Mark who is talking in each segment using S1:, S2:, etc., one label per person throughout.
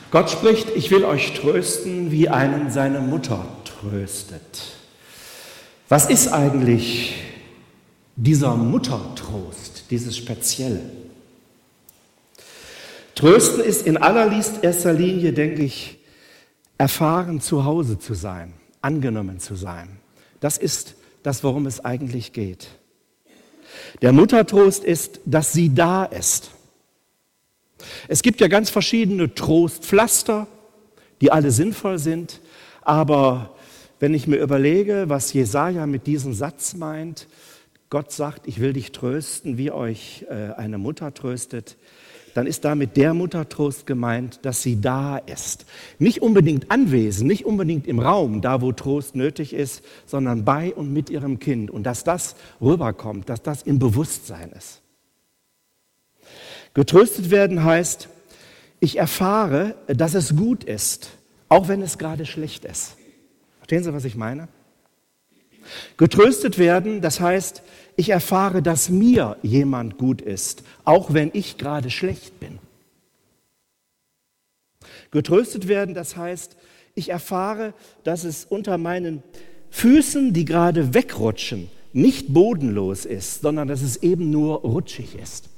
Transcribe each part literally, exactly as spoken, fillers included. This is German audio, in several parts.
S1: Gott spricht, ich will euch trösten, wie einen seine Mutter tröstet. Was ist eigentlich dieser Muttertrost, dieses Spezielle? Trösten ist in allererster Linie, denke ich, erfahren, zu Hause zu sein, angenommen zu sein. Das ist das, worum es eigentlich geht. Der Muttertrost ist, dass sie da ist. Es gibt ja ganz verschiedene Trostpflaster, die alle sinnvoll sind, aber wenn ich mir überlege, was Jesaja mit diesem Satz meint, Gott sagt, ich will dich trösten, wie euch eine Mutter tröstet, dann ist damit der Muttertrost gemeint, dass sie da ist. Nicht unbedingt anwesend, nicht unbedingt im Raum, da wo Trost nötig ist, sondern bei und mit ihrem Kind. Und dass das rüberkommt, dass das im Bewusstsein ist. Getröstet werden heißt, ich erfahre, dass es gut ist, auch wenn es gerade schlecht ist. Verstehen Sie, was ich meine? Getröstet werden, das heißt, ich erfahre, dass mir jemand gut ist, auch wenn ich gerade schlecht bin. Getröstet werden, das heißt, ich erfahre, dass es unter meinen Füßen, die gerade wegrutschen, nicht bodenlos ist, sondern dass es eben nur rutschig ist.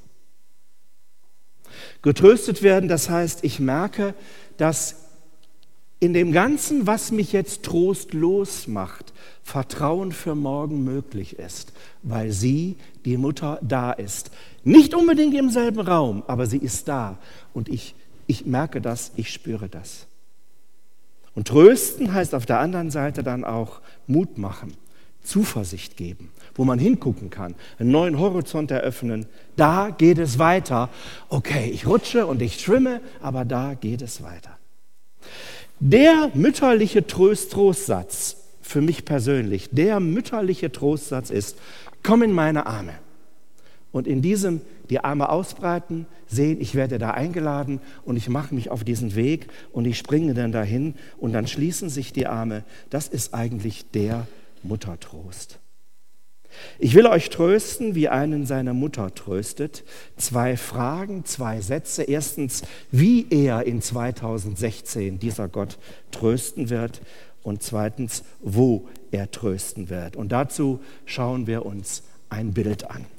S1: Getröstet werden, das heißt, ich merke, dass in dem Ganzen, was mich jetzt trostlos macht, Vertrauen für morgen möglich ist, weil sie, die Mutter, da ist. Nicht unbedingt im selben Raum, aber sie ist da. Und ich, ich merke das, ich spüre das. Und trösten heißt auf der anderen Seite dann auch Mut machen, Zuversicht geben, wo man hingucken kann, einen neuen Horizont eröffnen. Da geht es weiter. Okay, ich rutsche und ich schwimme, aber da geht es weiter. Der mütterliche Trost, Trostsatz, für mich persönlich, der mütterliche Trostsatz ist, komm in meine Arme. Und in diesem die Arme ausbreiten, sehen, ich werde da eingeladen und ich mache mich auf diesen Weg und ich springe dann dahin und dann schließen sich die Arme. Das ist eigentlich der Muttertrost. Ich will euch trösten, wie einen seine Mutter tröstet. Zwei Fragen, zwei Sätze. Erstens, wie er in zweitausendsechzehn dieser Gott trösten wird. Und zweitens, wo er trösten wird. Und dazu schauen wir uns ein Bild an.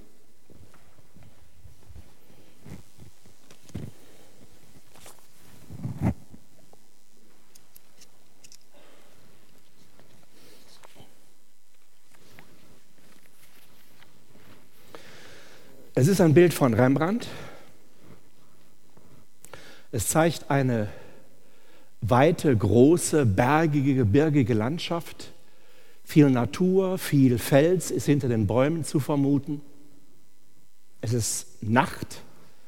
S1: Es ist ein Bild von Rembrandt. Es zeigt eine weite, große, bergige, gebirgige Landschaft. Viel Natur, viel Fels ist hinter den Bäumen zu vermuten. Es ist Nacht.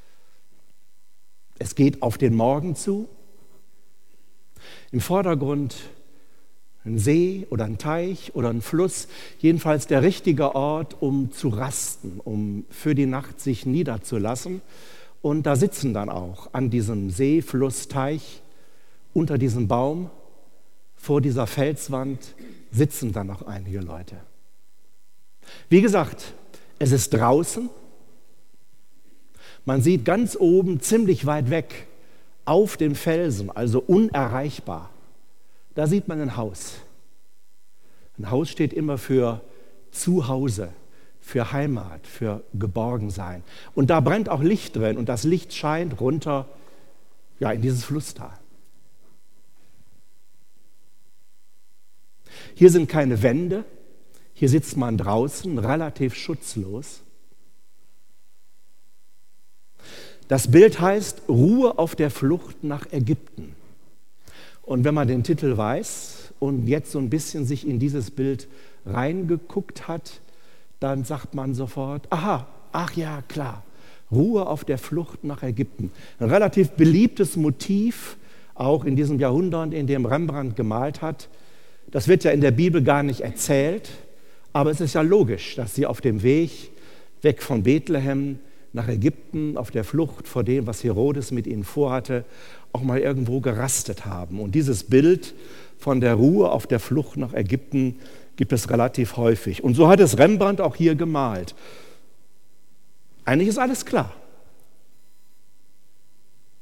S1: Es geht auf den Morgen zu. Im Vordergrund ein See oder ein Teich oder ein Fluss, jedenfalls der richtige Ort, um zu rasten, um für die Nacht sich niederzulassen. Und da sitzen dann auch an diesem See, Fluss, Teich, unter diesem Baum, vor dieser Felswand, sitzen dann noch einige Leute. Wie gesagt, es ist draußen. Man sieht ganz oben, ziemlich weit weg, auf dem Felsen, also unerreichbar, da sieht man ein Haus. Ein Haus steht immer für Zuhause, für Heimat, für Geborgensein. Und da brennt auch Licht drin und das Licht scheint runter, ja, in dieses Flusstal. Hier sind keine Wände, hier sitzt man draußen, relativ schutzlos. Das Bild heißt Ruhe auf der Flucht nach Ägypten. Und wenn man den Titel weiß und jetzt so ein bisschen sich in dieses Bild reingeguckt hat, dann sagt man sofort, aha, ach ja, klar, Ruhe auf der Flucht nach Ägypten. Ein relativ beliebtes Motiv, auch in diesem Jahrhundert, in dem Rembrandt gemalt hat. Das wird ja in der Bibel gar nicht erzählt, aber es ist ja logisch, dass sie auf dem Weg weg von Bethlehem nach Ägypten, auf der Flucht vor dem, was Herodes mit ihnen vorhatte, auch mal irgendwo gerastet haben. Und dieses Bild von der Ruhe auf der Flucht nach Ägypten gibt es relativ häufig. Und so hat es Rembrandt auch hier gemalt. Eigentlich ist alles klar.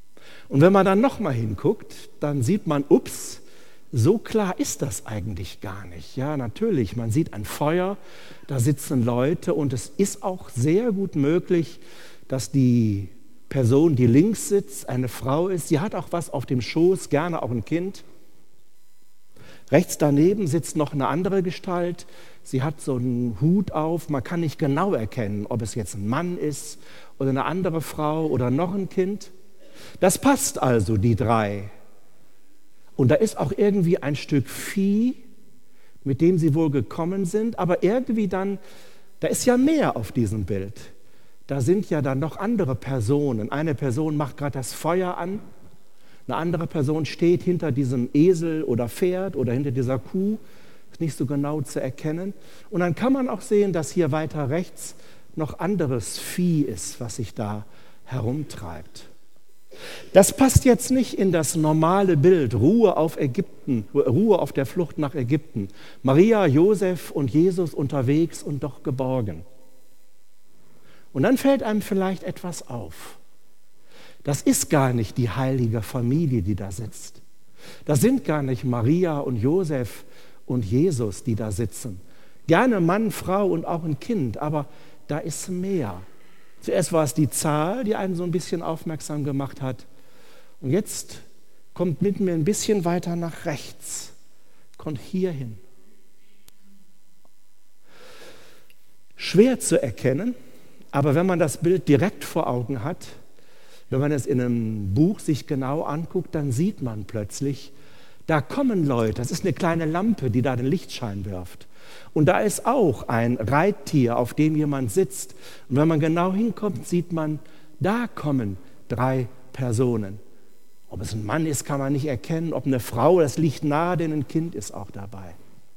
S1: Und wenn man dann nochmal hinguckt, dann sieht man, ups, so klar ist das eigentlich gar nicht. Ja, natürlich, man sieht ein Feuer, da sitzen Leute und es ist auch sehr gut möglich, dass die Person, die links sitzt, eine Frau ist. Sie hat auch was auf dem Schoß, gerne auch ein Kind. Rechts daneben sitzt noch eine andere Gestalt. Sie hat so einen Hut auf. Man kann nicht genau erkennen, ob es jetzt ein Mann ist oder eine andere Frau oder noch ein Kind. Das passt also, die drei. Und da ist auch irgendwie ein Stück Vieh, mit dem sie wohl gekommen sind. Aber irgendwie dann, da ist ja mehr auf diesem Bild. Da sind ja dann noch andere Personen. Eine Person macht gerade das Feuer an. Eine andere Person steht hinter diesem Esel oder Pferd oder hinter dieser Kuh. Ist nicht so genau zu erkennen. Und dann kann man auch sehen, dass hier weiter rechts noch anderes Vieh ist, was sich da herumtreibt. Das passt jetzt nicht in das normale Bild, Ruhe auf Ägypten, Ruhe auf der Flucht nach Ägypten. Maria, Josef und Jesus unterwegs und doch geborgen. Und dann fällt einem vielleicht etwas auf. Das ist gar nicht die heilige Familie, die da sitzt. Das sind gar nicht Maria und Josef und Jesus, die da sitzen. Gerne Mann, Frau und auch ein Kind, aber da ist mehr. Zuerst war es die Zahl, die einen so ein bisschen aufmerksam gemacht hat. Und jetzt kommt mit mir ein bisschen weiter nach rechts, kommt hier hin. Schwer zu erkennen, aber wenn man das Bild direkt vor Augen hat, wenn man es in einem Buch sich genau anguckt, dann sieht man plötzlich, da kommen Leute, das ist eine kleine Lampe, die da den Lichtschein wirft. Und da ist auch ein Reittier, auf dem jemand sitzt. Und wenn man genau hinkommt, sieht man, da kommen drei Personen. Ob es ein Mann ist, kann man nicht erkennen. Ob eine Frau, das liegt nahe, denn ein Kind ist auch dabei.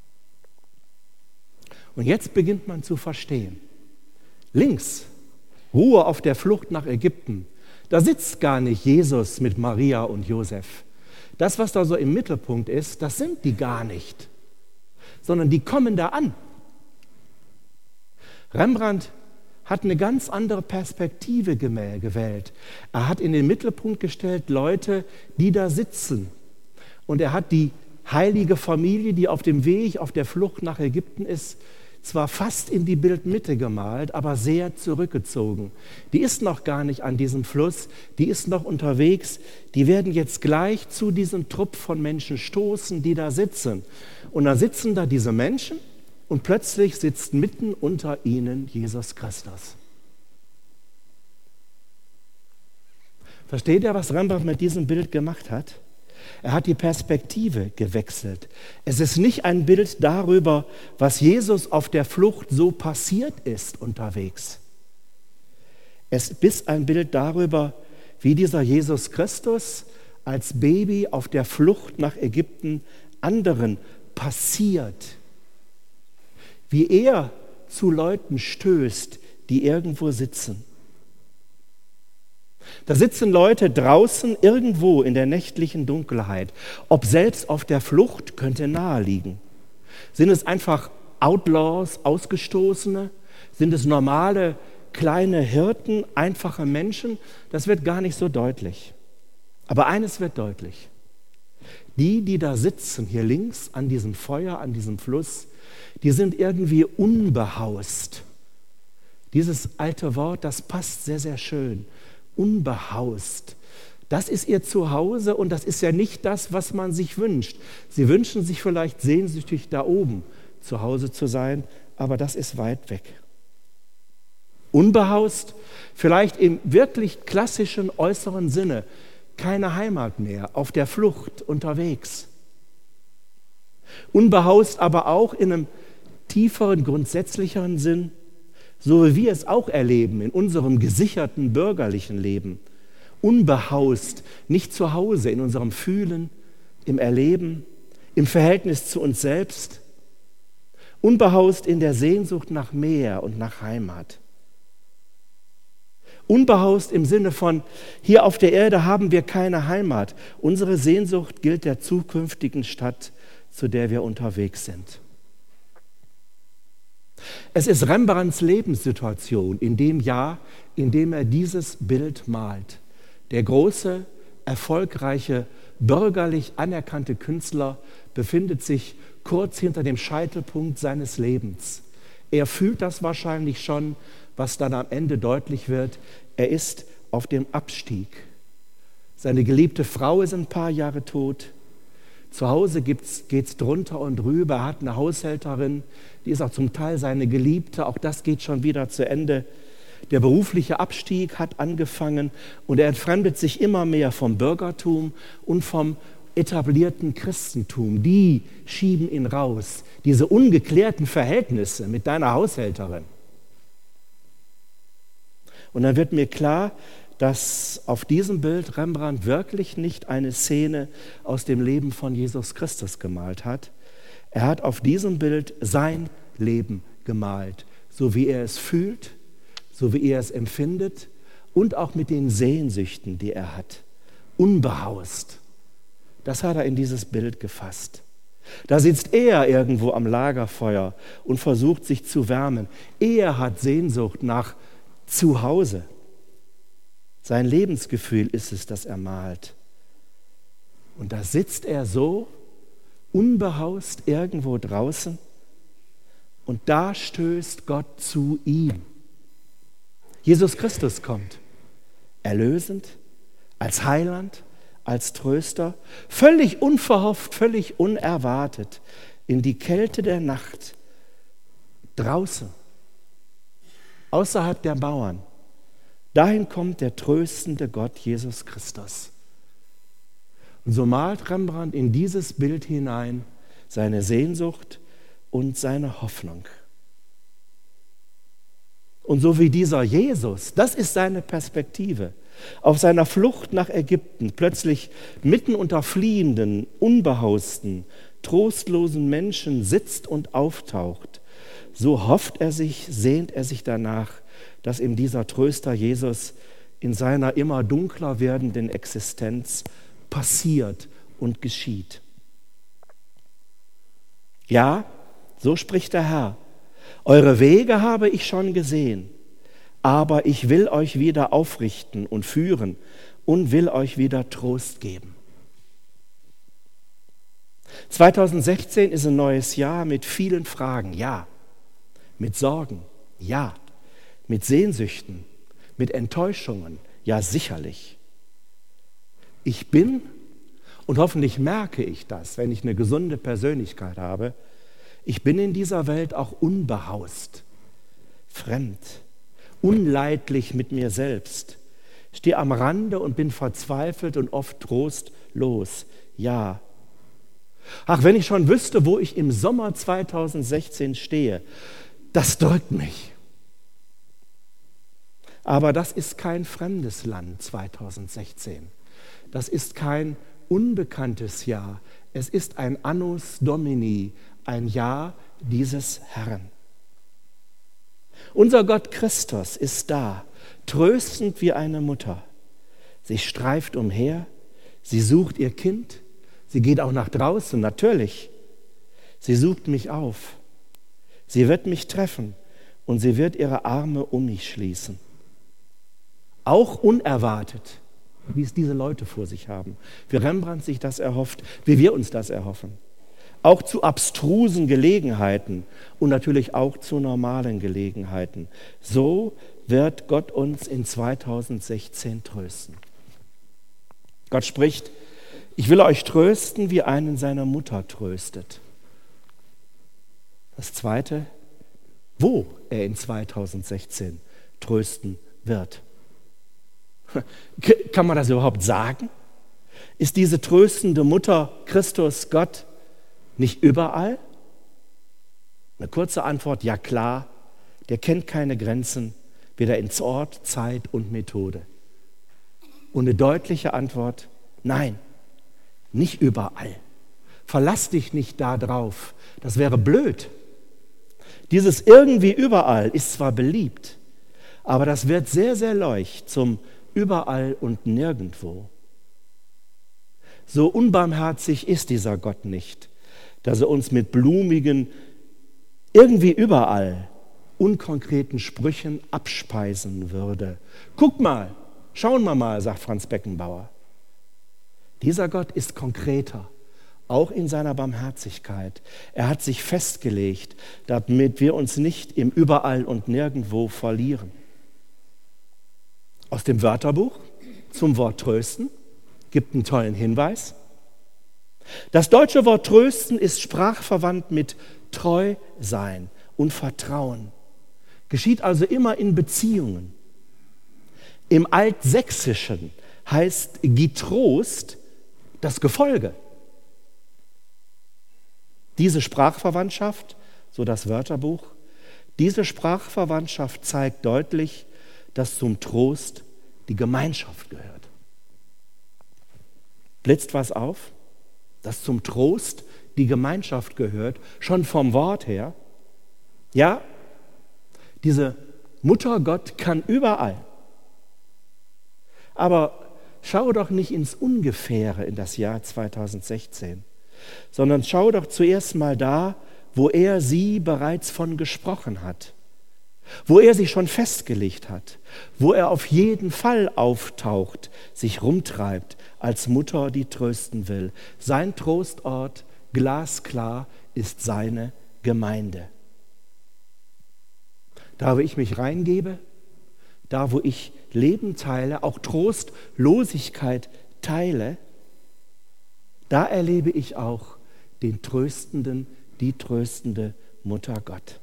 S1: Und jetzt beginnt man zu verstehen. Links, Ruhe auf der Flucht nach Ägypten. Da sitzt gar nicht Jesus mit Maria und Josef. Das, was da so im Mittelpunkt ist, das sind die gar nicht, sondern die kommen da an. Rembrandt hat eine ganz andere Perspektive gewählt. Er hat in den Mittelpunkt gestellt Leute, die da sitzen. Und er hat die heilige Familie, die auf dem Weg, auf der Flucht nach Ägypten ist, zwar fast in die Bildmitte gemalt, aber sehr zurückgezogen. Die ist noch gar nicht an diesem Fluss, die ist noch unterwegs. Die werden jetzt gleich zu diesem Trupp von Menschen stoßen, die da sitzen. Und dann sitzen da diese Menschen und plötzlich sitzt mitten unter ihnen Jesus Christus. Versteht ihr, was Rembrandt mit diesem Bild gemacht hat? Er hat die Perspektive gewechselt. Es ist nicht ein Bild darüber, was Jesus auf der Flucht so passiert ist unterwegs. Es ist ein Bild darüber, wie dieser Jesus Christus als Baby auf der Flucht nach Ägypten anderen passiert. Wie er zu Leuten stößt, die irgendwo sitzen. Da sitzen Leute draußen irgendwo in der nächtlichen Dunkelheit. Ob selbst auf der Flucht, könnte naheliegen. Sind es einfach Outlaws, Ausgestoßene? Sind es normale, kleine Hirten, einfache Menschen? Das wird gar nicht so deutlich. Aber eines wird deutlich. Die, die da sitzen, hier links an diesem Feuer, an diesem Fluss, die sind irgendwie unbehaust. Dieses alte Wort, das passt sehr, sehr schön. Unbehaust. Das ist ihr Zuhause und das ist ja nicht das, was man sich wünscht. Sie wünschen sich vielleicht sehnsüchtig da oben zu Hause zu sein, aber das ist weit weg. Unbehaust, vielleicht im wirklich klassischen äußeren Sinne, keine Heimat mehr, auf der Flucht unterwegs. Unbehaust aber auch in einem tieferen, grundsätzlicheren Sinn, so wie wir es auch erleben in unserem gesicherten bürgerlichen Leben. Unbehaust, nicht zu Hause in unserem Fühlen, im Erleben, im Verhältnis zu uns selbst. Unbehaust in der Sehnsucht nach mehr und nach Heimat. Unbehaust im Sinne von, hier auf der Erde haben wir keine Heimat. Unsere Sehnsucht gilt der zukünftigen Stadt, zu der wir unterwegs sind. Es ist Rembrandts Lebenssituation in dem Jahr, in dem er dieses Bild malt. Der große, erfolgreiche, bürgerlich anerkannte Künstler befindet sich kurz hinter dem Scheitelpunkt seines Lebens. Er fühlt das wahrscheinlich schon, was dann am Ende deutlich wird. Er ist auf dem Abstieg. Seine geliebte Frau ist ein paar Jahre tot. Zu Hause geht es drunter und drüber. Er hat eine Haushälterin, die ist auch zum Teil seine Geliebte. Auch das geht schon wieder zu Ende. Der berufliche Abstieg hat angefangen und er entfremdet sich immer mehr vom Bürgertum und vom etablierten Christentum. Die schieben ihn raus. Diese ungeklärten Verhältnisse mit deiner Haushälterin. Und dann wird mir klar, dass auf diesem Bild Rembrandt wirklich nicht eine Szene aus dem Leben von Jesus Christus gemalt hat. Er hat auf diesem Bild sein Leben gemalt, so wie er es fühlt, so wie er es empfindet und auch mit den Sehnsüchten, die er hat. Unbehaust. Das hat er in dieses Bild gefasst. Da sitzt er irgendwo am Lagerfeuer und versucht sich zu wärmen. Er hat Sehnsucht nach Zuhause. Sein Lebensgefühl ist es, das er malt. Und da sitzt er so unbehaust irgendwo draußen und da stößt Gott zu ihm. Jesus Christus kommt, erlösend, als Heiland, als Tröster, völlig unverhofft, völlig unerwartet, in die Kälte der Nacht, draußen, außerhalb der Mauern. Dahin kommt der tröstende Gott Jesus Christus. Und so malt Rembrandt in dieses Bild hinein seine Sehnsucht und seine Hoffnung. Und so wie dieser Jesus, das ist seine Perspektive, auf seiner Flucht nach Ägypten plötzlich mitten unter fliehenden, unbehausten, trostlosen Menschen sitzt und auftaucht, so hofft er sich, sehnt er sich danach, dass ihm dieser Tröster Jesus in seiner immer dunkler werdenden Existenz passiert und geschieht. Ja, so spricht der Herr, eure Wege habe ich schon gesehen, aber ich will euch wieder aufrichten und führen und will euch wieder Trost geben. zweitausendsechzehn ist ein neues Jahr mit vielen Fragen, ja, mit Sorgen, ja, mit Sehnsüchten, mit Enttäuschungen, ja sicherlich. Ich bin, und hoffentlich merke ich das, wenn ich eine gesunde Persönlichkeit habe, ich bin in dieser Welt auch unbehaust, fremd, unleidlich mit mir selbst, stehe am Rande und bin verzweifelt und oft trostlos, ja. Ach, wenn ich schon wüsste, wo ich im Sommer zweitausendsechzehn stehe, das drückt mich. Aber das ist kein fremdes Land zweitausendsechzehn. Das ist kein unbekanntes Jahr. Es ist ein Annus Domini, ein Jahr dieses Herrn. Unser Gott Christus ist da, tröstend wie eine Mutter. Sie streift umher, sie sucht ihr Kind, sie geht auch nach draußen, natürlich. Sie sucht mich auf. Sie wird mich treffen und sie wird ihre Arme um mich schließen. Auch unerwartet, wie es diese Leute vor sich haben, wie Rembrandt sich das erhofft, wie wir uns das erhoffen. Auch zu abstrusen Gelegenheiten und natürlich auch zu normalen Gelegenheiten. So wird Gott uns in zweitausendsechzehn trösten. Gott spricht, ich will euch trösten, wie einen seine Mutter tröstet. Das Zweite, wo er in zweitausendsechzehn trösten wird. Kann man das überhaupt sagen? Ist diese tröstende Mutter Christus Gott nicht überall? Eine kurze Antwort, ja klar, der kennt keine Grenzen, weder in Ort, Zeit und Methode. Und eine deutliche Antwort, nein, nicht überall. Verlass dich nicht da drauf, das wäre blöd. Dieses irgendwie überall ist zwar beliebt, aber das wird sehr, sehr leicht zum überall und nirgendwo. So unbarmherzig ist dieser Gott nicht, dass er uns mit blumigen, irgendwie überall, unkonkreten Sprüchen abspeisen würde. Guck mal, schauen wir mal, sagt Franz Beckenbauer. Dieser Gott ist konkreter, auch in seiner Barmherzigkeit. Er hat sich festgelegt, damit wir uns nicht im Überall und Nirgendwo verlieren. Aus dem Wörterbuch zum Wort trösten gibt einen tollen Hinweis. Das deutsche Wort trösten ist sprachverwandt mit treu sein und Vertrauen. Geschieht also immer in Beziehungen. Im Altsächsischen heißt getrost das Gefolge. Diese Sprachverwandtschaft, so das Wörterbuch, diese Sprachverwandtschaft zeigt deutlich, dass zum Trost die Gemeinschaft gehört. Blitzt was auf? Dass zum Trost die Gemeinschaft gehört, schon vom Wort her. Ja, diese Muttergott kann überall. Aber schau doch nicht ins Ungefähre in das Jahr zweitausendsechzehn, sondern schau doch zuerst mal da, wo er sie bereits von gesprochen hat, wo er sich schon festgelegt hat, wo er auf jeden Fall auftaucht, sich rumtreibt als Mutter, die trösten will. Sein Trostort, glasklar, ist seine Gemeinde. Da, wo ich mich reingebe, da, wo ich Leben teile, auch Trostlosigkeit teile, da erlebe ich auch den tröstenden, die tröstende Mutter Gott.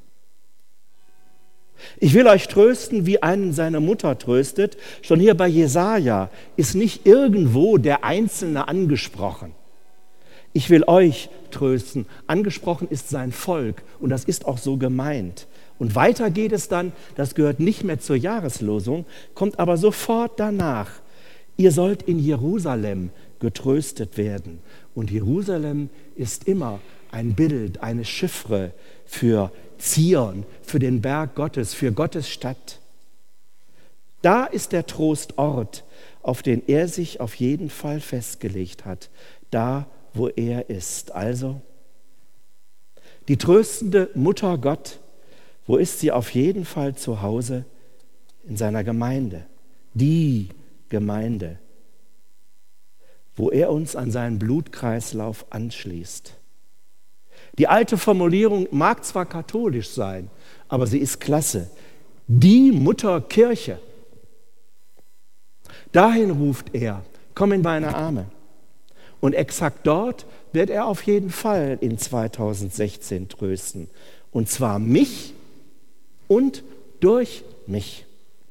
S1: Ich will euch trösten, wie einen seine Mutter tröstet. Schon hier bei Jesaja ist nicht irgendwo der Einzelne angesprochen. Ich will euch trösten. Angesprochen ist sein Volk und das ist auch so gemeint. Und weiter geht es dann, das gehört nicht mehr zur Jahreslosung, kommt aber sofort danach. Ihr sollt in Jerusalem getröstet werden. Und Jerusalem ist immer ein Bild, eine Chiffre für Zion, für den Berg Gottes, für Gottes Stadt. Da ist der Trostort, auf den er sich auf jeden Fall festgelegt hat, da, wo er ist. Also, die tröstende Mutter Gott, wo ist sie auf jeden Fall zu Hause? In seiner Gemeinde, die Gemeinde, wo er uns an seinen Blutkreislauf anschließt. Die alte Formulierung mag zwar katholisch sein, aber sie ist klasse. Die Mutterkirche. Dahin ruft er, komm in meine Arme. Und exakt dort wird er auf jeden Fall in zweitausendsechzehn trösten. Und zwar mich und durch mich.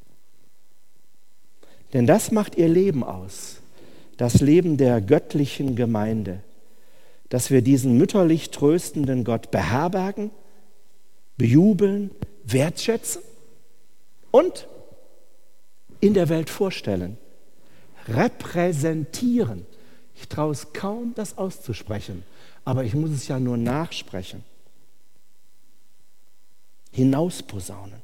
S1: Denn das macht ihr Leben aus, das Leben der göttlichen Gemeinde, dass wir diesen mütterlich tröstenden Gott beherbergen, bejubeln, wertschätzen und in der Welt vorstellen, repräsentieren. Ich traue es kaum, das auszusprechen, aber ich muss es ja nur nachsprechen. Hinausposaunen.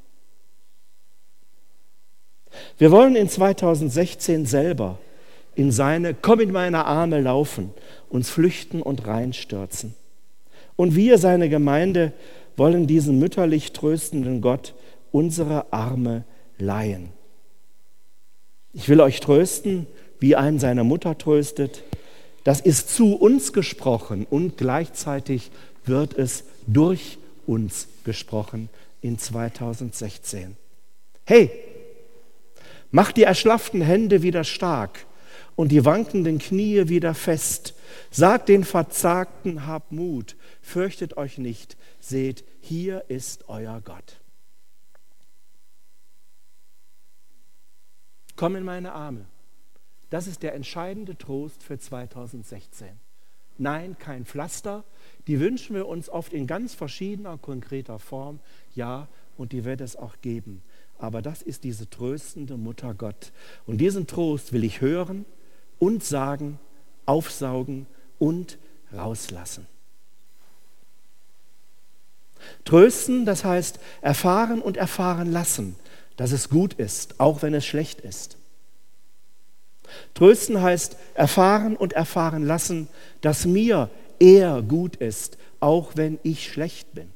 S1: Wir wollen in zweitausendsechzehn selber in seine, komm in meine Arme laufen, uns flüchten und reinstürzen. Und wir, seine Gemeinde, wollen diesen mütterlich tröstenden Gott unsere Arme leihen. Ich will euch trösten, wie einen seine Mutter tröstet. Das ist zu uns gesprochen und gleichzeitig wird es durch uns gesprochen in zweitausendsechzehn. Hey, mach die erschlafften Hände wieder stark und die wankenden Knie wieder fest. Sagt den Verzagten, habt Mut, fürchtet euch nicht, seht, hier ist euer Gott. Komm in meine Arme. Das ist der entscheidende Trost für zweitausendsechzehn. Nein, kein Pflaster. Die wünschen wir uns oft in ganz verschiedener, konkreter Form. Ja, und die wird es auch geben. Aber das ist diese tröstende Mutter Gott. Und diesen Trost will ich hören und sagen, aufsaugen und rauslassen. Trösten, das heißt erfahren und erfahren lassen, dass es gut ist, auch wenn es schlecht ist. Trösten heißt erfahren und erfahren lassen, dass mir er gut ist, auch wenn ich schlecht bin.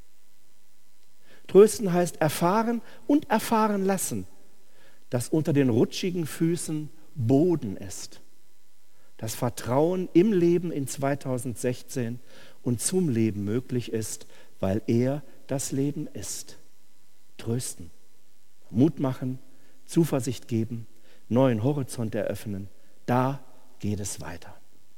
S1: Trösten heißt erfahren und erfahren lassen, dass unter den rutschigen Füßen Boden ist, dass Vertrauen im Leben in zweitausendsechzehn und zum Leben möglich ist, weil er das Leben ist. Trösten, Mut machen, Zuversicht geben, neuen Horizont eröffnen. Da geht es weiter.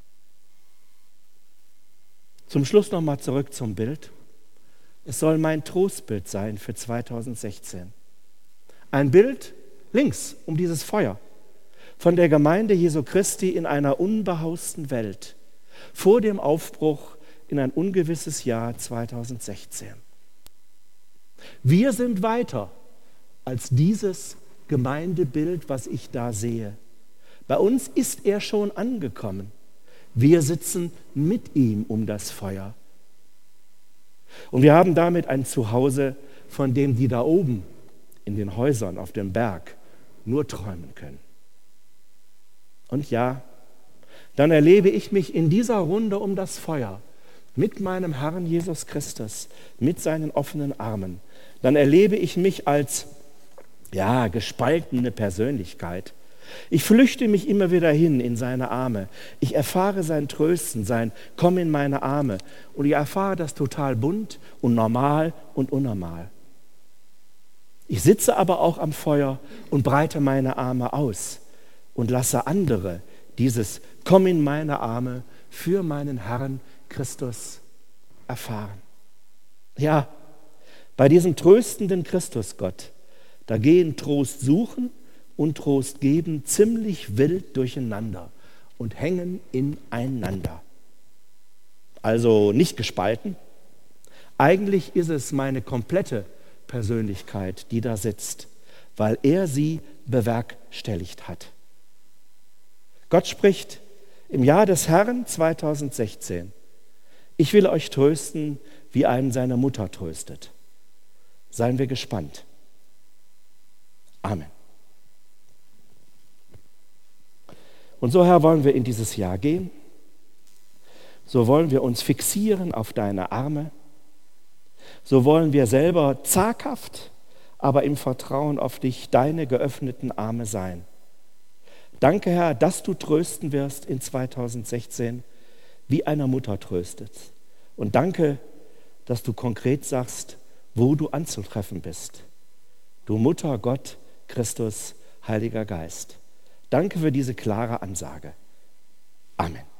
S1: Zum Schluss nochmal zurück zum Bild. Es soll mein Trostbild sein für zweitausendsechzehn. Ein Bild links um dieses Feuer von der Gemeinde Jesu Christi in einer unbehausten Welt vor dem Aufbruch in ein ungewisses Jahr zweitausendsechzehn. Wir sind weiter als dieses Gemeindebild, was ich da sehe. Bei uns ist er schon angekommen. Wir sitzen mit ihm um das Feuer. Und wir haben damit ein Zuhause, von dem die da oben in den Häusern auf dem Berg nur träumen können. Und ja, dann erlebe ich mich in dieser Runde um das Feuer mit meinem Herrn Jesus Christus, mit seinen offenen Armen. Dann erlebe ich mich als, ja, gespaltene Persönlichkeit. Ich flüchte mich immer wieder hin in seine Arme. Ich erfahre sein Trösten, sein Komm in meine Arme. Und ich erfahre das total bunt und normal und unnormal. Ich sitze aber auch am Feuer und breite meine Arme aus und lasse andere dieses Komm in meine Arme für meinen Herrn Christus erfahren. Ja, bei diesem tröstenden Christusgott, da gehen Trost suchen und Trost geben ziemlich wild durcheinander und hängen ineinander. Also nicht gespalten. Eigentlich ist es meine komplette Persönlichkeit, die da sitzt, weil er sie bewerkstelligt hat. Gott spricht im Jahr des Herrn zweitausendsechzehn: Ich will euch trösten, wie einen seine Mutter tröstet. Seien wir gespannt. Amen. Und so, Herr, wollen wir in dieses Jahr gehen. So wollen wir uns fixieren auf deine Arme. So wollen wir selber zaghaft, aber im Vertrauen auf dich, deine geöffneten Arme sein. Danke, Herr, dass du trösten wirst in zweitausendsechzehn, wie eine Mutter tröstet. Und danke, dass du konkret sagst, wo du anzutreffen bist. Du Mutter, Gott, Christus, Heiliger Geist. Danke für diese klare Ansage. Amen.